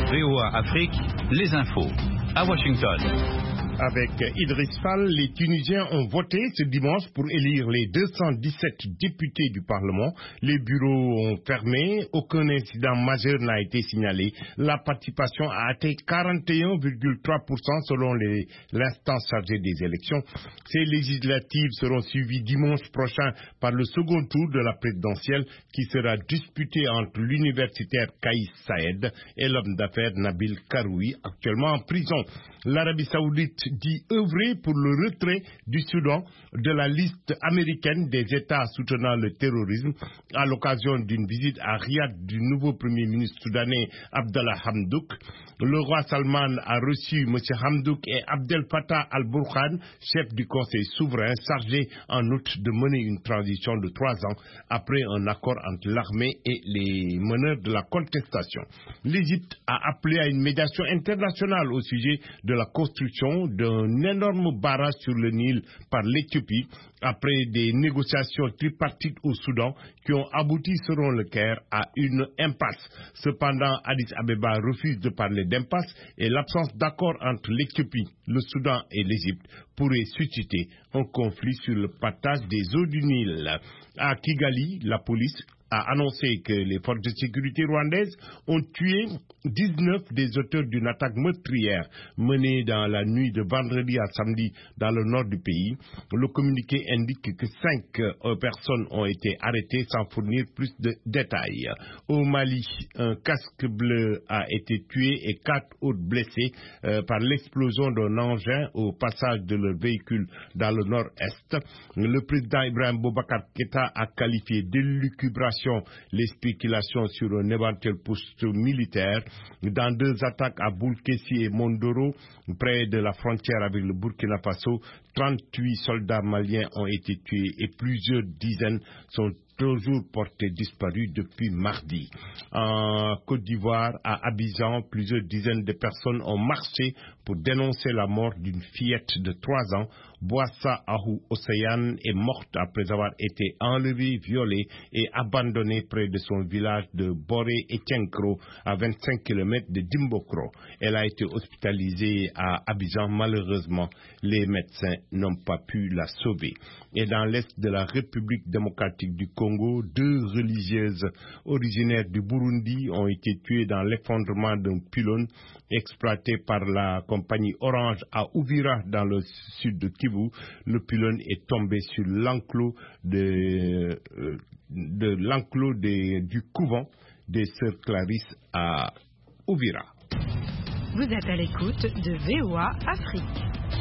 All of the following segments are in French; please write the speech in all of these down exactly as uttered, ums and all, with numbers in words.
V O A Afrique, les infos. À Washington. Avec Idriss Fall, les Tunisiens ont voté ce dimanche pour élire les deux cent dix-sept députés du Parlement. Les bureaux ont fermé, aucun incident majeur n'a été signalé. La participation a atteint quarante et un virgule trois pour cent selon les, l'instance chargée des élections. Ces législatives seront suivies dimanche prochain par le second tour de la présidentielle qui sera disputé entre l'universitaire Kaïs Saïed et l'homme d'affaires Nabil Karoui, actuellement en prison. L'Arabie Saoudite dit œuvrer pour le retrait du Soudan de la liste américaine des États soutenant le terrorisme à l'occasion d'une visite à Riyad du nouveau Premier ministre soudanais Abdallah Hamdouk. Le roi Salman a reçu M. Hamdouk et Abdel Fattah al-Burhan, chef du Conseil souverain, chargé en août de mener une transition de trois ans après un accord entre l'armée et les meneurs de la contestation. L'Égypte a appelé à une médiation internationale au sujet de la construction d'un énorme barrage sur le Nil par l'Éthiopie après des négociations tripartites au Soudan qui ont abouti, selon le Caire, à une impasse. Cependant, Addis Abeba refuse de parler d'impasse et l'absence d'accord entre l'Éthiopie, le Soudan et l'Égypte pourrait susciter un conflit sur le partage des eaux du Nil. À Kigali, la police a annoncé que les forces de sécurité rwandaises ont tué dix-neuf des auteurs d'une attaque meurtrière menée dans la nuit de vendredi à samedi dans le nord du pays. Le communiqué indique que cinq euh, personnes ont été arrêtées sans fournir plus de détails. Au Mali, un casque bleu a été tué et quatre autres blessés euh, par l'explosion d'un engin au passage de leur véhicule dans le nord-est. Le président Ibrahim Boubacar Keïta a qualifié d'élucubration les spéculations sur un éventuel poste militaire dans deux attaques à Boulkessi et Mondoro, près de la frontière avec le Burkina Faso. trente-huit soldats maliens ont été tués et plusieurs dizaines sont toujours portés disparus depuis mardi. En Côte d'Ivoire, à Abidjan, plusieurs dizaines de personnes ont marché pour dénoncer la mort d'une fillette de trois ans. Boissa Ahou Océane est morte après avoir été enlevée, violée et abandonnée près de son village de Boré et Tienkro, à vingt-cinq kilomètres de Dimbokro. Elle a été hospitalisée à Abidjan. Malheureusement, les médecins n'ont pas pu la sauver. Et dans l'est de la République démocratique du Congo, deux religieuses originaires du Burundi ont été tuées dans l'effondrement d'un pylône exploité par la compagnie Orange à Uvira dans le sud de Kivu. Le pylône est tombé sur l'enclos de, de l'enclos de, du couvent des Sœurs Clarisse à Uvira. Vous êtes à l'écoute de V O A Afrique.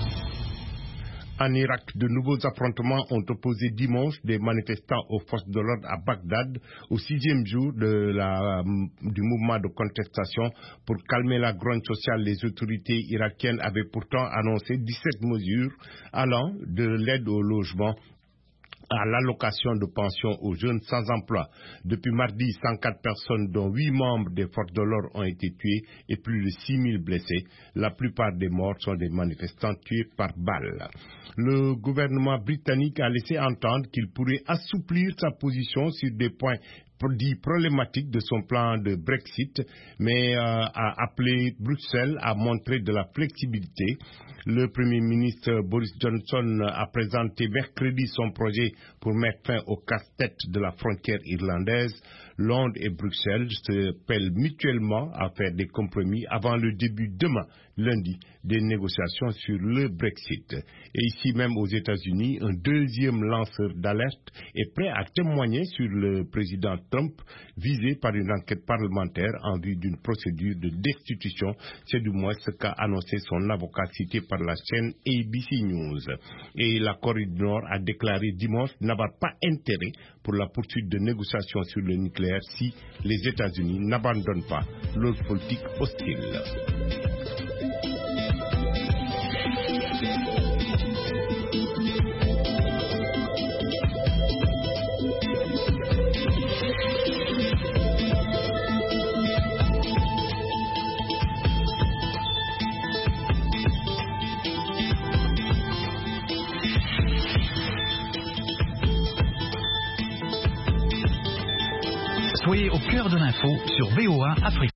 En Irak, de nouveaux affrontements ont opposé dimanche des manifestants aux forces de l'ordre à Bagdad au sixième jour de la, du mouvement de contestation. Pour calmer la grogne sociale, les autorités irakiennes avaient pourtant annoncé dix-sept mesures allant de l'aide au logement à l'allocation de pension aux jeunes sans emploi. Depuis mardi, cent quatre personnes, dont huit membres des forces de l'ordre, ont été tuées et plus de six mille blessés. La plupart des morts sont des manifestants tués par balles. Le gouvernement britannique a laissé entendre qu'il pourrait assouplir sa position sur des points dit problématique de son plan de Brexit, mais euh, a appelé Bruxelles à montrer de la flexibilité. Le Premier ministre Boris Johnson a présenté mercredi son projet pour mettre fin au casse-tête de la frontière irlandaise. Londres et Bruxelles se pèlent mutuellement à faire des compromis avant le début demain, lundi, des négociations sur le Brexit. Et ici même aux États-Unis, un deuxième lanceur d'alerte est prêt à témoigner sur le président Trump, visé par une enquête parlementaire en vue d'une procédure de destitution. C'est du moins ce qu'a annoncé son avocat cité par la chaîne A B C News. Et la Corée du Nord a déclaré dimanche n'avoir pas intérêt pour la poursuite de négociations sur le nucléaire si les États-Unis n'abandonnent pas leur politique hostile. Soyez au cœur de l'info sur V O A Afrique.